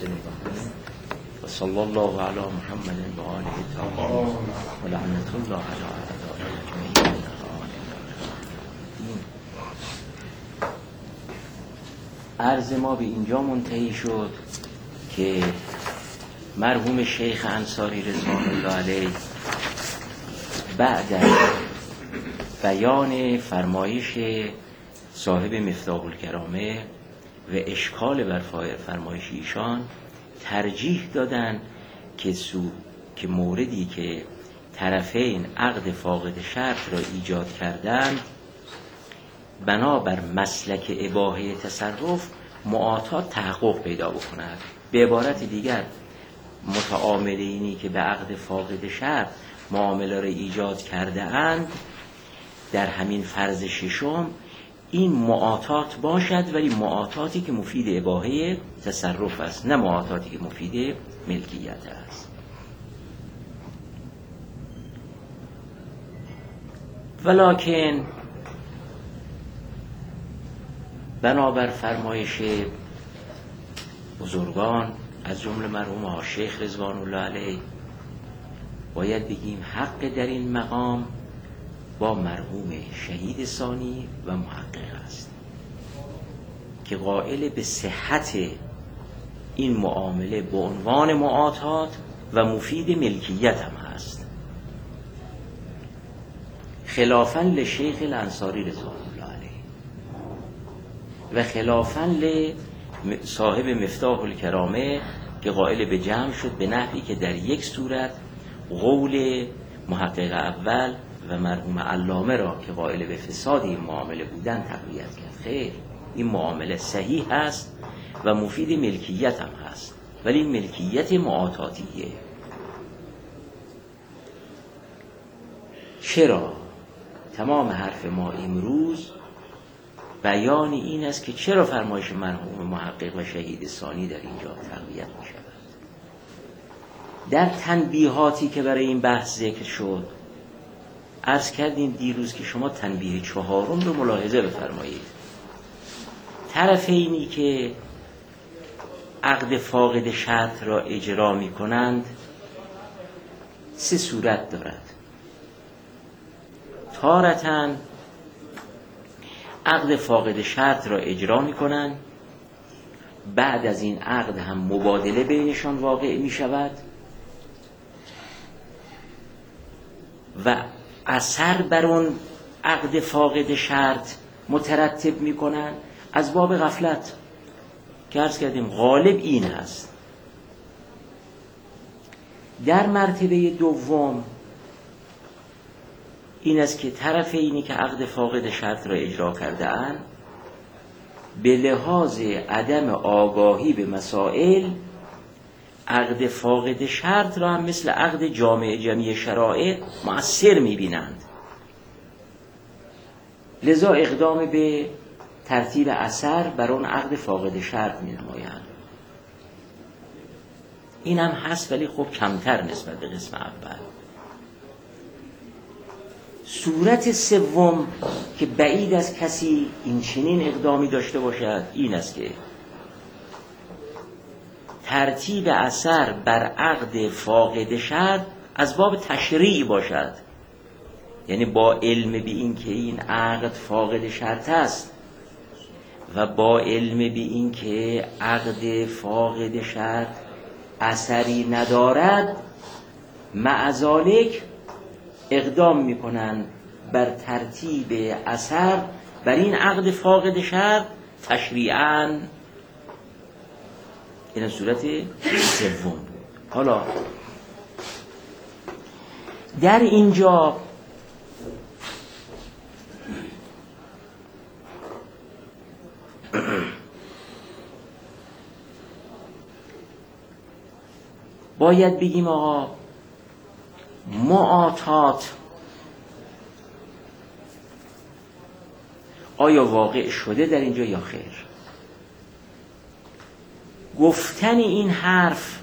الرحیم و صلی الله علی محمد و آله الطاهرین و لعنت الله علی اعدائهم اجمعین. عرض ما به اینجا منتهی شد که مرحوم شیخ انصاری رضوان الله علیه بعد از بیان فرمایش صاحب مفتاح الکرامه و اشکال بر فرمایش ایشان ترجیح دادن که موردی که طرفین عقد فاقد شرط را ایجاد کردند بنابر مسلک اباحه تصرف معاطات تحقق پیدا بکند. به عبارت دیگر متعاملینی که به عقد فاقد شرط معامله را ایجاد کرده اند در همین فرض ششم این معاطات باشد، ولی معاطاتی که مفید اباحه تصرف است، نه معاطاتی که مفید ملکیت است. ولکن بنابر فرمایش بزرگان از جمله مرحوم شیخ رضوان الله علیه باید بگیم حق در این مقام با مرحوم شهید ثانی و محقق است که قائل به صحت این معامله به عنوان معاطات و مفید ملکیت هم هست، خلافاً لشیخ الانصاری رضوان الله علیه و خلافاً لصاحب مفتاح الکرامه که قائل به جمع شد به نحوی که در یک صورت قول محقق اول و مرحوم علامه را که قائل به فساد این معامله بودن تقویت کرد. خیر، این معامله صحیح هست و مفید ملکیت هم هست، ولی ملکیت معاطاتیه. چرا؟ تمام حرف ما امروز بیان این است که چرا فرمایش مرحوم محقق و شهید ثانی در اینجا تقویت می شود. در تنبیهاتی که برای این بحث ذکر شد عرض کردیم دیروز که شما تنبیه چهارم رو ملاحظه بفرمایید. طرفینی که عقد فاقد شرط را اجرا می کنند سه صورت دارد. تارتاً عقد فاقد شرط را اجرا می کنند، بعد از این عقد هم مبادله بینشان واقع می شود و اثر بر اون عقد فاقد شرط مترتب می کنند از باب غفلت که عرض کردیم غالب این هست. در مرتبه دوم این است که طرف اینی که عقد فاقد شرط را اجرا کرده اند به لحاظ عدم آگاهی به مسائل عقد فاقد شرط را هم مثل عقد جمیع شرائع مؤثر می‌بینند، لذا اقدام به ترتیب اثر بر اون عقد فاقد شرط می‌نمایند. این هم هست ولی خب کمتر نسبت به قسم اول. صورت سوم که بعید از کسی این چنین اقدامی داشته باشد این است که ترتیب اثر بر عقد فاقد شرط از باب تشریع باشد، یعنی با علم به این که این عقد فاقد شرط است و با علم به این که عقد فاقد شرط اثری ندارد مع ذالک اقدام میکنند بر ترتیب اثر بر این عقد فاقد شرط تشریعاً. این صورت سوم بود. حالا در اینجا باید بگیم آقا معاطات آیا واقع شده در اینجا یا خیر؟ گفتن این حرف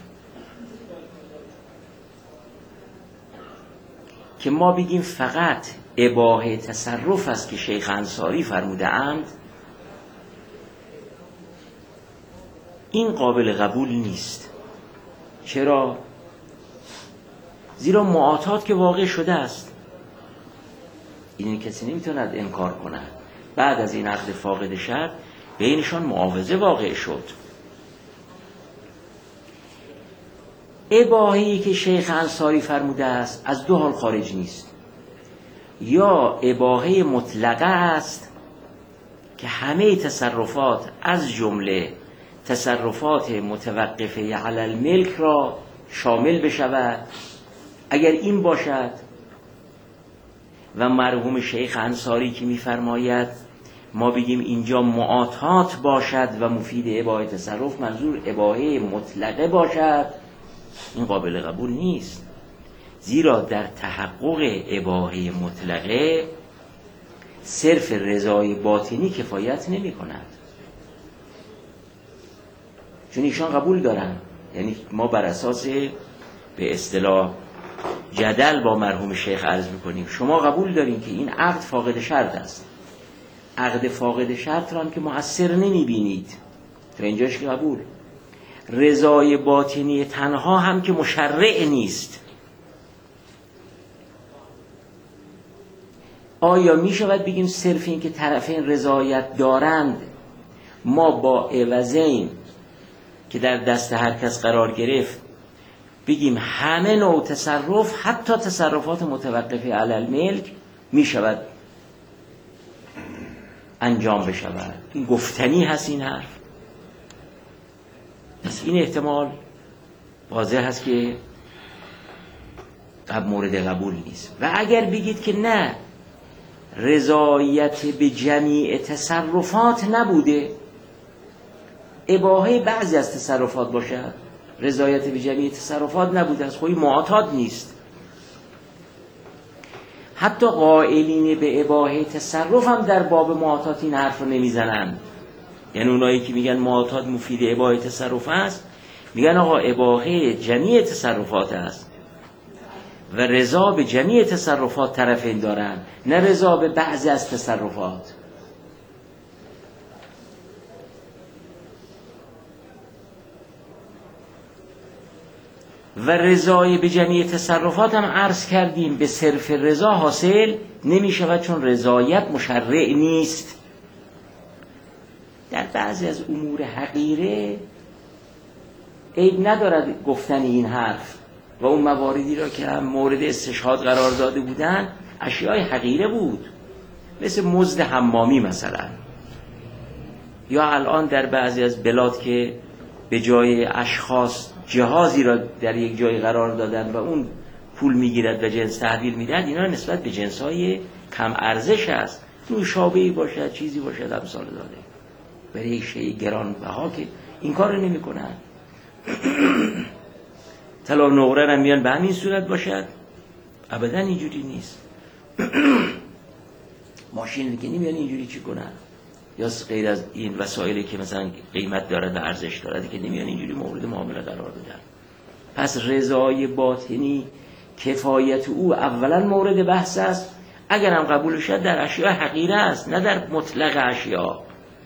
که ما بگیم فقط اباحه تصرف است که شیخ انصاری فرموده اند، این قابل قبول نیست. چرا؟ زیرا معاطات که واقع شده است، این کسی نمیتوند انکار کند. بعد از این عقد فاقد شرط بینشان معاوضه واقع شد. اباحه‌ای که شیخ انصاری فرموده است از دو حال خارج نیست. یا اباحه مطلقه است که همه تصرفات از جمله تصرفات متوقفه علی الملک را شامل بشود. اگر این باشد و مرحوم شیخ انصاری که می‌فرماید ما بگیم اینجا معاطات باشد و مفید اباحه تصرف، منظور اباحه مطلقه باشد، این قابل قبول نیست. زیرا در تحقق اباحه مطلقه صرف رضای باطنی کفایت نمی کند. چون ایشان قبول دارن، یعنی ما بر اساس به اصطلاح جدل با مرحوم شیخ عرض میکنیم شما قبول دارین که این عقد فاقد شرط است. عقد فاقد شرط را هم که مؤثر نمیبینید، تا اینجاش که قبول. رضای باطنی تنها هم که مشرع نیست. آیا می شود بگیم صرف این که طرفین رضایت دارند ما با عوضین که در دست هر کس قرار گرفت بگیم همه نوع تصرف حتی تصرفات متوقفه علی الملک می شود انجام بشود؟ این گفتنی هست این حرف. پس این احتمال واضح هست که مورد قبول نیست. و اگر بگید که نه، رضایت به جمیع تصرفات نبوده، اباحه بعضی از تصرفات باشد، رضایت به جمیع تصرفات نبوده، از خوی معاطات نیست. حتی قائلین به اباحه تصرف هم در باب معاطات این حرف رو نمیزنن. یعنی اونایی که میگن معاطات مفید اباحه تصرف است، میگن آقا اباحه جمیع تصرفات است و رضا به جمیع تصرفات طرفین دارن، نه رضا به بعضی از تصرفات. و رضای به جمیع تصرفات هم عرض کردیم به صرف رضا حاصل نمی شود، چون رضایت مشرع نیست. در بعضی از امور حقیره عیب ندارد گفتن این حرف و اون مواردی را که هم مورد استشهاد قرار داده بودن اشیاء حقیره بود، مثل مزد حمامی مثلا. یا الان در بعضی از بلاد که به جای اشخاص جهازی را در یک جای قرار دادن و اون پول میگیرد و جنس تحویل میدهد، اینا نسبت به جنس‌های کم ارزش است، نوشابه‌ای باشد چیزی باشد امثال داده، برای یک شیء گرانبها که این کار رو نمی‌کنن. طلا و نقره هم میان به همین صورت باشد، ابدا اینجوری نیست. ماشین که نمیان اینجوری چی کنن، یا غیر از این وسایلی که مثلا قیمت دارد و ارزش دارد که نمیان اینجوری مورد معامله قرار بدن. پس رضای باطنی کفایت او اولا مورد بحث است، اگر هم قبول شد در اشیاء حقیره است، نه در مطلق اشیاء.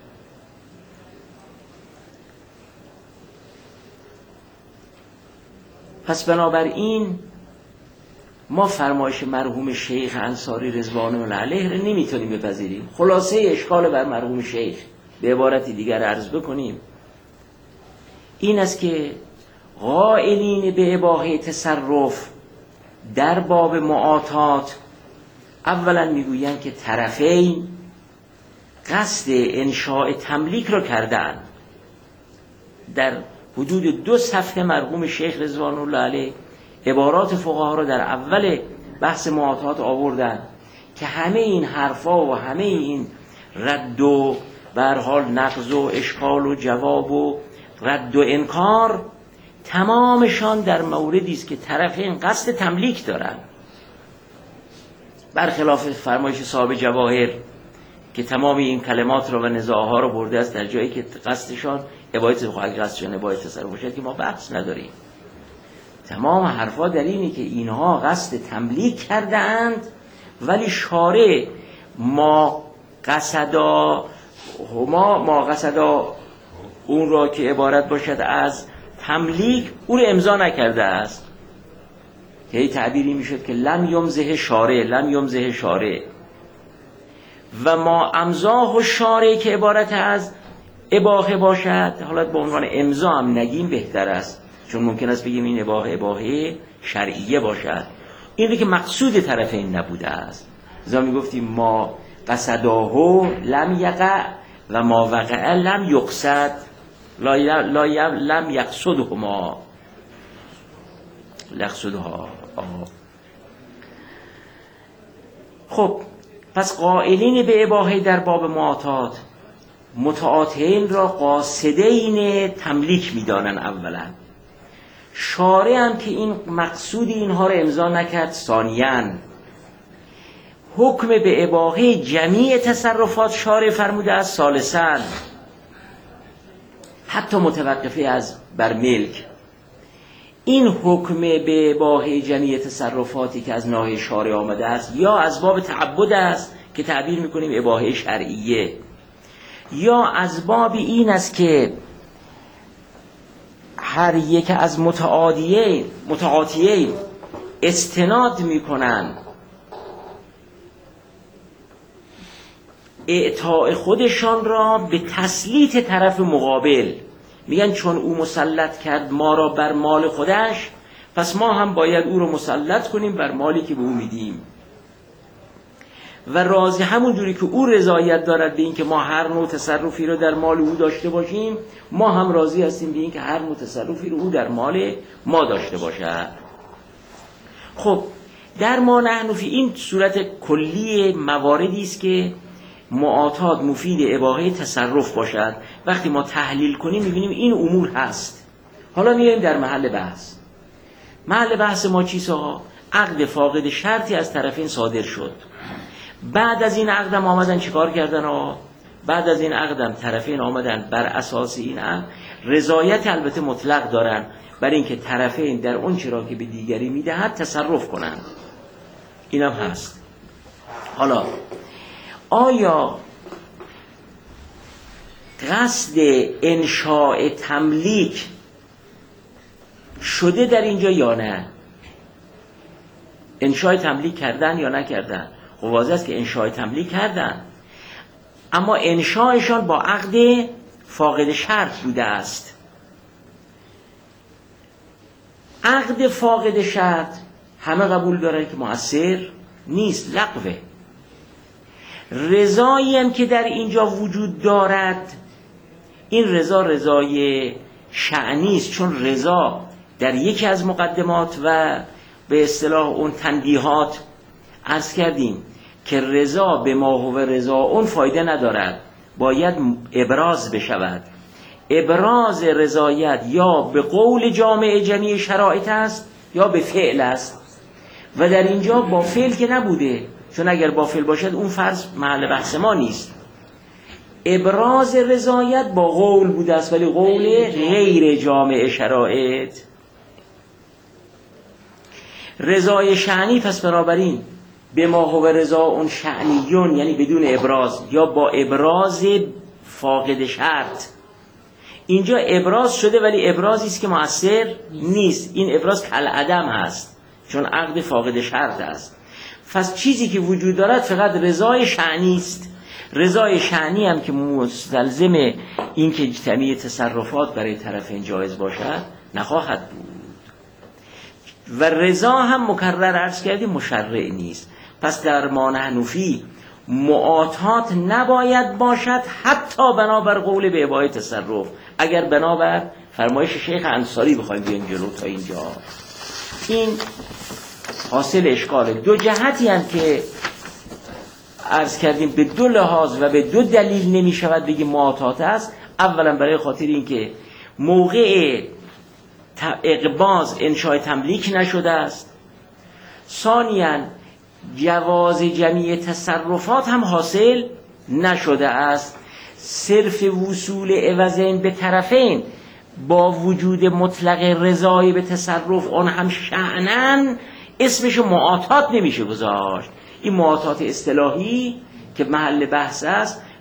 پس بنابراین ما فرمایش مرحوم شیخ انصاری رضوان الله علیه را نمیتونیم بپذیریم. خلاصه اشکال بر مرحوم شیخ به عبارت دیگر عرض بکنیم این است که قائلین به اباحه تصرف در باب معاطات اولا میگویند که طرفین قصد انشاء تملیک را کردن. در حدود 2 صفحه مرحوم شیخ رضوان الله علیه عبارات فقها را در اول بحث معاطات آوردن که همه این حرفا و همه این رد و به هر حال نقض و اشکال و جواب و رد و انکار تمامشان در موردی است که طرفین قصد تملیک دارن، برخلاف فرمایش صاحب جواهر که تمام این کلمات را و نزاعها را برده است در جایی که قصدشان عبادت قصدشان عبادت تصرف باشد که ما بحث نداریم. تمام حرفا در اینه که اینها قصد تملیک کرده اند، ولی شارع ما قصدا اون را که عبارت باشد از تملیک، او را امضا نکرده است. که تعبیری میشد که لم یمزه شارع، لم یمزه شارع. و ما امضاه و شارع که عبارت از اباحه باشد، حالا به عنوان امضا هم نگیم بهتر است، چون ممکن است بگیم این اباحه شرعیه باشد. این که مقصود طرفین نبوده است. لذا میگفتیم ما قصداه لم یقع و ما وقع لم یقصد، لم یقصدهما لقصدها. خب پس قائلین به اباحه در باب معاطات متعاطین را قاصدین تملیک میدانن اولا، شارع هم که این مقصود اینها را امضا نکرد ثانیاً. حکم به اباحه جمیع تصرفات شارع فرموده است ثالثاً، حتی متوقفه از بر ملک. این حکم به اباحه جمیع تصرفاتی که از ناحیه شارع آمده است یا از باب تعبد است که تعبیر میکنیم اباحه شرعیه، یا از باب این است که هر یک از متعاطیین استناد میکنن اعطاء خودشان را به تسلیط طرف مقابل. میگن چون او مسلط کرد ما را بر مال خودش، پس ما هم باید او را مسلط کنیم بر مالی که به او میدیم. و راضی همون جوری که او رضایت دارد به این که ما هر نوع تصرفی رو در مال او داشته باشیم، ما هم راضی هستیم به این که هر نوع تصرفی رو او در مال ما داشته باشد. خب در ما نحن فی این صورت کلی مواردی است که معاطات مفید اباحه تصرف باشد. وقتی ما تحلیل کنیم میبینیم این امور هست. حالا میایم در محل بحث. محل بحث ما چیست آقا؟ عقد فاقد شرطی از طرفین صادر شد. بعد از این عقدم آمدن چیکار کردن آقا؟ بعد از این عقدم طرفین آمدن بر اساس این عقد رضایت البته مطلق دارن بر اینکه طرفین در اون چرا که به دیگری میدهد تصرف کنند. اینم هست. حالا آیا قصد انشاء تملیک شده در اینجا یا نه؟ انشاء تملیک کردن یا نکردن؟ خب واضح است که انشاء تملیک کردن، اما انشاءشان با عقد فاقد شرط بوده است. عقد فاقد شرط همه قبول دارن که مؤثر نیست، لغوه. رضایی هم که در اینجا وجود دارد، این رضا رضای شأنی است، چون رضا در یکی از مقدمات و به اصطلاح اون تنبیهات عرض کردیم که رضا به ما هو رضا اون فایده ندارد، باید ابراز بشود. ابراز رضایت یا به قول جامع جمیع شرایط است یا به فعل است، و در اینجا با فعل که نبوده، چون اگر با فعل باشد اون فرض محل بحث ما نیست. ابراز رضایت با قول بوده است، ولی قول غیر جامع شرایط. رضای شأنی پس بنابراین به ما هو رضا اون شأنیون، یعنی بدون ابراز یا با ابراز فاقد شرط. اینجا ابراز شده ولی ابرازی است که مؤثر نیست. این ابراز کالعدم هست چون عقد فاقد شرط است. پس چیزی که وجود دارد فقط رضای شأنی است. رضای شأنی هم که مستلزم این که جمیع تصرفات برای طرفین جایز باشد نخواهد بود. و رضا هم مکرر عرض کردیم مشرع نیست. پس در ما نحن فی معاطات نباید باشد حتی بنابر قول به اباحه تصرف، اگر بنابر فرمایش شیخ انصاری بخوایم بیایم جلو تا اینجا. این حاصل اشکال دو جهتی هم که عرض کردیم به دو لحاظ و به دو دلیل نمی شود بگیم معاطات است. اولا برای خاطر این که موقع اقباض انشاء تملیک نشده است. ثانیاً جواز جمیع تصرفات هم حاصل نشده است. صرف وصول عوضین به طرفین با وجود مطلق رضای به تصرف اون هم شأناً اسمش معاطات نمیشه گذاشت. این معاطات اصطلاحی که محل بحث است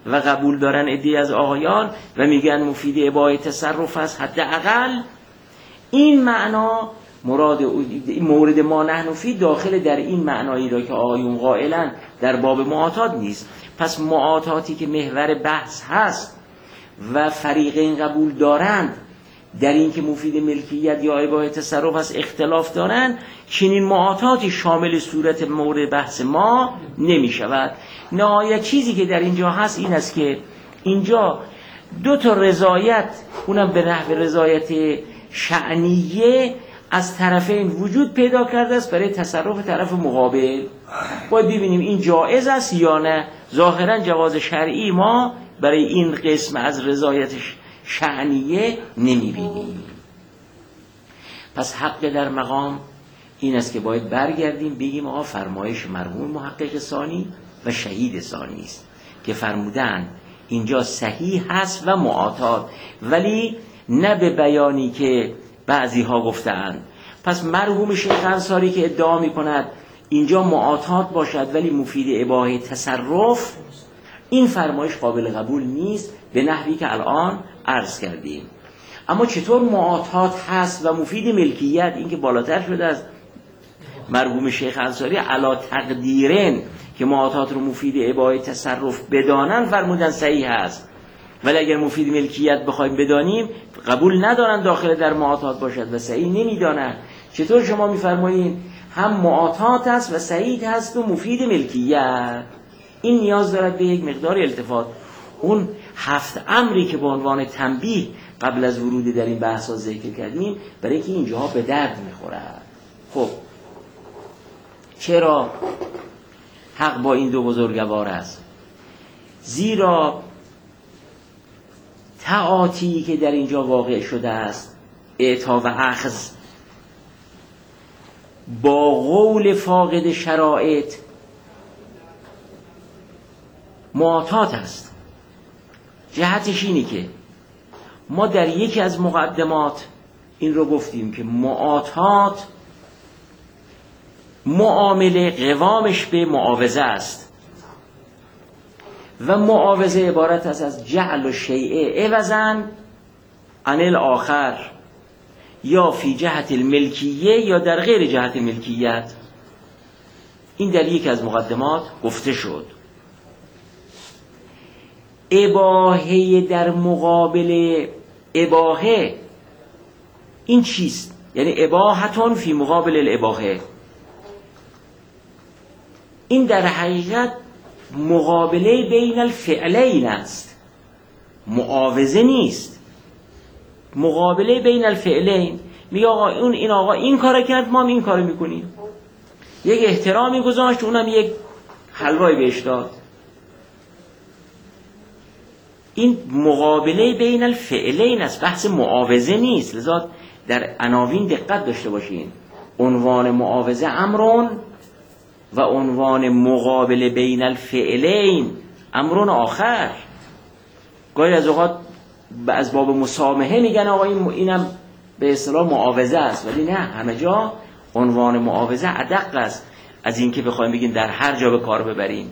و قبول دارن عده‌ای از آقایان و میگن مفید اباحه تصرف است حداقل، این معنا مراد مورد ما نحن فی داخل در این معنایی را که آقایون قائلن در باب معاطات نیست. پس معاطاتی که محور بحث هست و فریقین قبول دارند در این که مفید ملکیت یا اباحه تصرف است اختلاف دارند، چنین معاطاتی شامل صورت مورد بحث ما نمی شود. نهایت چیزی که در اینجا هست این است که اینجا دو تا رضایت، اونم به نحو رضایت شأنیه، از طرفین وجود پیدا کرده است برای تصرف طرف مقابل. باید ببینیم این جایز است یا نه. ظاهرا جواز شرعی ما برای این قسم از رضایت شأنیه نمی‌بینیم. پس حق در مقام این است که باید برگردیم بگیم آقا فرمایش مرحوم محقق ثانی و شهید ثانی است که فرمودن اینجا صحیح هست و معاطات، ولی نه به بیانی که بعضی ها گفتند. پس مرحوم شیخ انصاری که ادعا می کند اینجا معاطات باشد ولی مفید اباحه تصرف، این فرمایش قابل قبول نیست به نحوی که الان عرض کردیم. اما چطور معاطات هست و مفید ملکیت، این که بالاتر شده از مرحوم شیخ انصاری علا تقدیرن که معاطات رو مفید اباحه تصرف بدانن فرمودن صحیح هست، ولی اگر مفید ملکیت بخوایم بدانیم قبول ندارن داخل در معاطات باشد و صحیح نمیدانن. چطور شما میفرمایید هم معاطات هست و صحیح هست و مفید ملکیت؟ این نیاز دارد به یک مقدار التفات. اون 7 امری که به عنوان تنبیه قبل از ورود در این بحث ها ذکر کردیم برای اینکه اینجاها به درد میخورد. خب چرا حق با این دو بزرگوار است؟ زیرا تعاطی که در اینجا واقع شده است، اعطا و اخذ با قول فاقد شرایط معاطات است. جهتش اینی که ما در یکی از مقدمات این رو گفتیم که معاطات معامله قوامش به معاوضه است و معاوضه عبارت است از جعل و شیء عوضاً عن الاخر، یا فی جهت الملکیه یا در غیر جهت ملکیت. این در یک از مقدمات گفته شد. اباحه در مقابل اباحه این چیست؟ یعنی اباحتون فی مقابل الاباحه، این در حقیقت مقابله بین الفعلین است، معاوضه نیست. مقابله بین الفعلین، میگه آقا این آقا این کار کرد ما هم این کار میکنیم، یک احترامی گذاشت اونم یک حلوایی بهش داد. این مقابله بین الفعلین است، بحث معاوضه نیست. لذا در عناوین دقت داشته باشین. عنوان معاوضه امرون و عنوان مقابله بین الفعلین امرون آخر. گاهی از اوقات از باب مسامحه میگن آقا اینم به اصطلاح معاوضه است، ولی نه، همه جا عنوان معاوضه ادق است از این که بخوایم بگیم در هر جا به کار ببریم.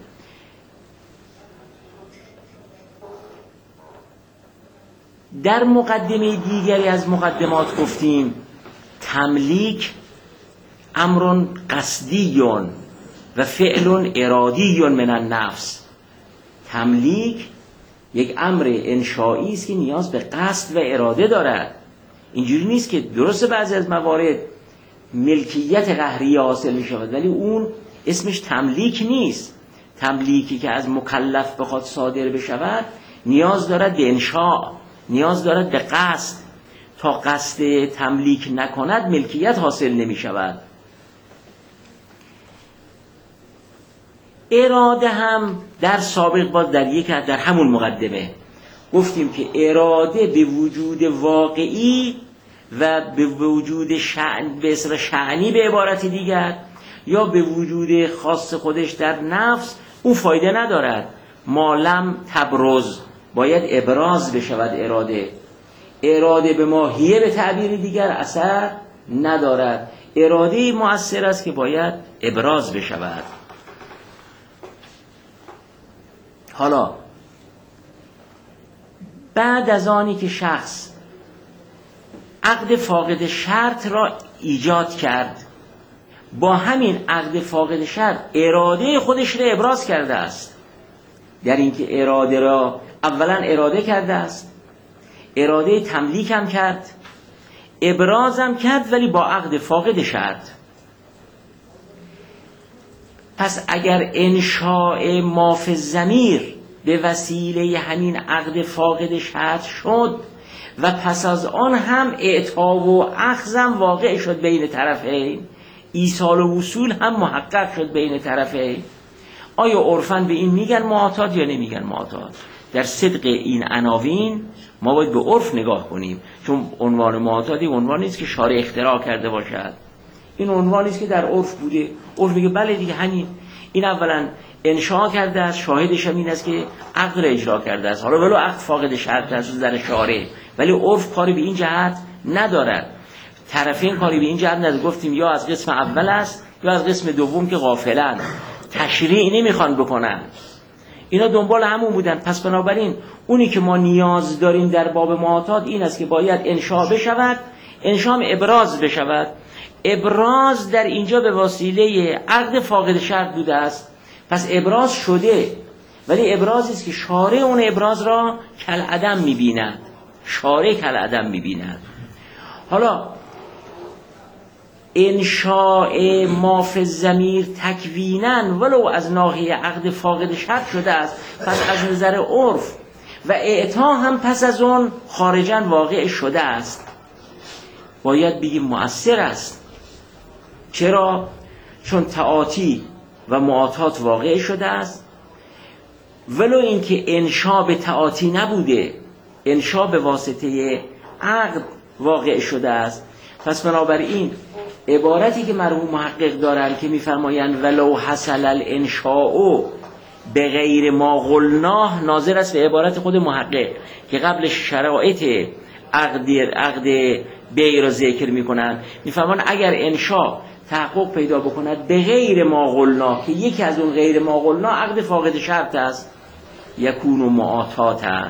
در مقدمه دیگری از مقدمات گفتیم تملیک امرون قصدیون و فعل ارادی من النفس. تملیک یک امر انشایی است که نیاز به قصد و اراده دارد. اینجوری نیست که درست بعضی از موارد ملکیت قهری حاصل می شود ولی اون اسمش تملیک نیست. تملیکی که از مکلف بخواد صادر بشود نیاز دارد به انشاء، نیاز دارد به قصد. تا قصد تملیک نکند ملکیت حاصل نمی شود. اراده هم در سابق باز در همون مقدمه گفتیم که اراده به وجود واقعی و به وجود شأن به اصطلاح شأنی به عبارت دیگر یا به وجود خاص خودش در نفس اون فایده ندارد. مالم تبرز، باید ابراز بشود. اراده به ماهیه به تعبیر دیگر اثر ندارد. اراده مؤثر است که باید ابراز بشود. حالا بعد از آنی که شخص عقد فاقد شرط را ایجاد کرد، با همین عقد فاقد شرط اراده خودش را ابراز کرده است. در اینکه اراده را اولا اراده کرده است، اراده تملیک هم کرد، ابرازم کرد، ولی با عقد فاقد شرط. پس اگر انشاء ما فی الضمیر به وسیله همین عقد فاقد شرط شد و پس از آن هم اعطا و اخذم واقع شد بین طرفین، ایصال و وصول هم محقق شد بین طرفین، آیا عرفاً به این میگن معاتات یا نمیگن معاتات؟ در صدق این عناوین ما باید به عرف نگاه کنیم، چون عنوان معاتاتی عنوان نیست که شارع اختراع کرده باشد، این عنوانی است که در عرف بوده. عرف میگه بله دیگه همین، این اولا انشاء کرده است، شاهدش هم این است که عقد را اجرا کرده است، حالا ولو عقد فاقد شرط است در شارع، ولی عرف کاری به این جهت ندارد، طرفین کاری به این جهت ندارد. گفتیم یا از قسم اول است یا از قسم دوم که غافلن، تشریع نمیخوان بکنن، اینا دنبال همون بودن. پس بنابراین اونی که ما نیاز داریم در باب معاتات این است که باید انشاء بشود، انشاء ابراز بشود. ابراز در اینجا به وسیله عقد فاقد شرط بوده است، پس ابراز شده، ولی ابرازی است که شارع اون ابراز را کالعدم می‌بیند، شارع کالعدم می‌بیند. حالا انشاء ما فی الضمیر تکویناً ولو از ناحیه عقد فاقد شرط شده است، پس از نظر عرف و اعطا هم پس از اون خارجاً واقع شده است، باید بگیم مؤثر است. چرا؟ چون تعاطی و معاطات واقع شده است، ولو اینکه انشاء به تعاطی نبوده، انشاء به واسطه عقد واقع شده است. پس بنابراین عبارتی که مرحوم محقق دارن که میفرمایند ولو حصل الانشاء به غیر ما قلناه، ناظر است به عبارت خود محقق که قبل شرایط عقد بیع را ذکر میکنن، میفرمان اگر انشاء تحقق پیدا بکند به غیر ما قلناه، که یکی از اون غیر ما قلناه عقد فاقد شرط است، یکون معاتاتن.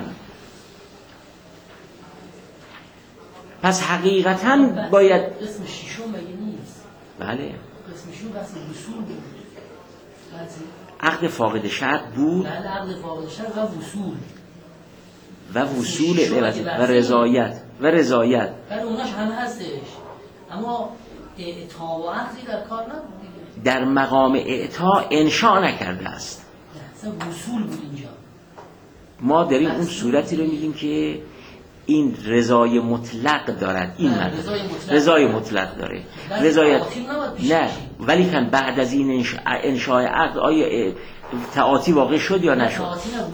پس حقیقتاً باید اسم شیشم مگه نیست؟ بله اسم شیشم بس وصول بود. عقد فاقد شرط بود. بله عقد فاقد شرط و وصول و رضایت بله اوناش هم هستش، اما اعطا و عقدی در کار نبود دیگه. در مقام اعطا انشاء نکرده است، اصلا وصول بود اینجا. ما داریم اون صورتی رو میگیم که این رضای مطلق دارد، این رضای مطلق داره، رضایت نه، ولی کن بعد از این انشاء عقد آیا تعاطی واقع شد یا نشد؟ تعاطی نه،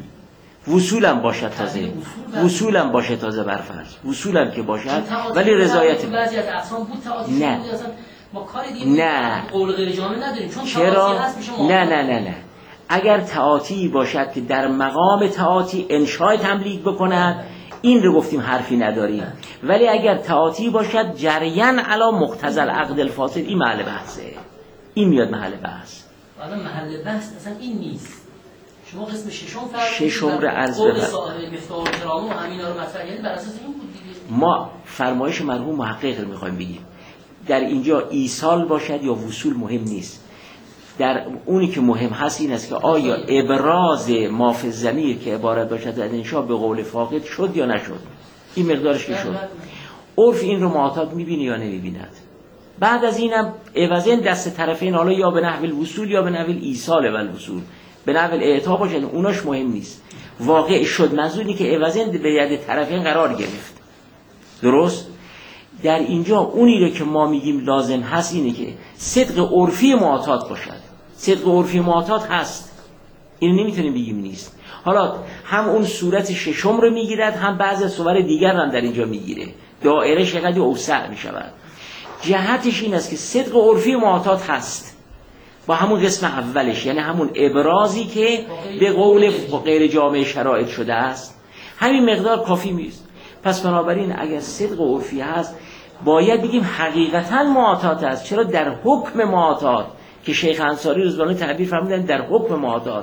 وصولم باشد تازه، وصولم باشه تازه برفرض، وصولم که باشد ولی رضایت بعضی از اقسام بود تعاطی نه بود، اصلا ما کاری دیگه نه قول غیر جامع نداریم، چون چرا؟ تعاطی هست میشه نه اگر تعاطی باشد که در مقام تعاطی انشاء تملیک بکند، این رو گفتیم حرفی نداریم، ولی اگر تعاطی باشد جریان علی مقتضی العقد الفاسد، این محل بحثه، این میاد محل بحث. حالا محل بحث اصلا این نیست. شما قسم ششم رو عرض ببر مفتاح الکرام و همینا رو مطرح کردید، بر اساس این بود دیگه. ما فرمایش مرحوم محقق رو میخوایم بگیم، در اینجا ایصال باشد یا وصول مهم نیست، در اونی که مهم هست این است که آیا ابراز ما فی الضمیر که عبارت باشد از انشاء به قول فاقد شد یا نشد، این مقدارش که شد. عرف این رو معاتات میبینه یا نمیبیند. بعد از اینم عوضین دست طرفین، حالا یا به نحو الوصول یا به نحو ایصال و الوصول، به نحو الاعطا باشه، اوناش مهم نیست، واقع شد، منظوری که عوضین به ید طرفین قرار گرفت. درست؟ در اینجا اونی رو که ما میگیم لازم هست اینه که صدق عرفی معاتات باشد. صدق عرفی معاتات هست، این نمیتونیم بگیم نیست. حالا هم اون صورت ششم رو میگیرد، هم بعضی صور دیگر هم در اینجا میگیره، دایره شقدی اوسع میشود. جهتش این است که صدق عرفی معاتات هست با همون قسم اولش، یعنی همون ابرازی که به قول غیر جامع شرایط شده است، همین مقدار کافی میست. پس بنابراین اگر صدق عرفی هست باید بگیم حقیقتا معاتات است. چرا؟ در حکم معاتات که شیخ انصاری رضوان الله تعبیر فرمودن در حکم معاتات،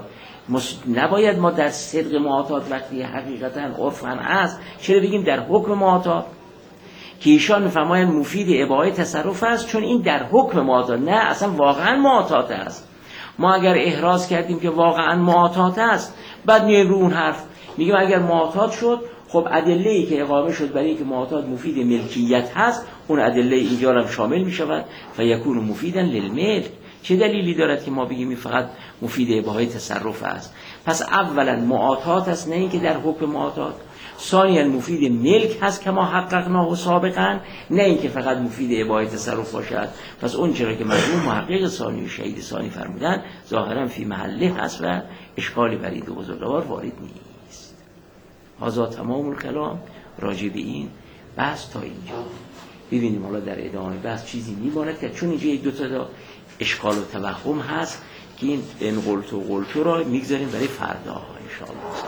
نباید ما در صدق معاطات وقتی حقیقتا عرفاً است چرا بگیم در حکم معاطات، که ایشان می‌فرمایند مفید اباحه تصرف است، چون این در حکم معاطات، نه اصلا واقعا معاطات است. ما اگر احراز کردیم که واقعا معاطات است، بعد میایم رو اون حرف میگیم اگر معاطات شد، خب ادله‌ای که اقامه شد برای اینکه معاطات مفید ملکیت هست، اون ادله اینجا هم شامل میشود و یکون مفیدا للملک. چه دلیلی دارد که ما بگیم این فقط مفید اباحه تصرف است؟ پس اولا معاطات است، نه اینکه در حکم معاطات. ثانیاً مفید ملک هست که ما حققناه سابقا، نه اینکه فقط مفید اباحه تصرف باشد. پس اون چرا که مرحوم محقق ثانی و شهید ثانی فرمودن ظاهرا فی محله هست و اشکالی بر این دو بزرگوار وارد نیست. هذا تمام الکلام راجع به این بحث تا اینجا. ببینیم حالا در ادامه بحث چیزی میماند که چون اینجا یک دو تا اشکال و توهم هست که این قلت و قلت را میگذاریم برای فردا ان شاء الله.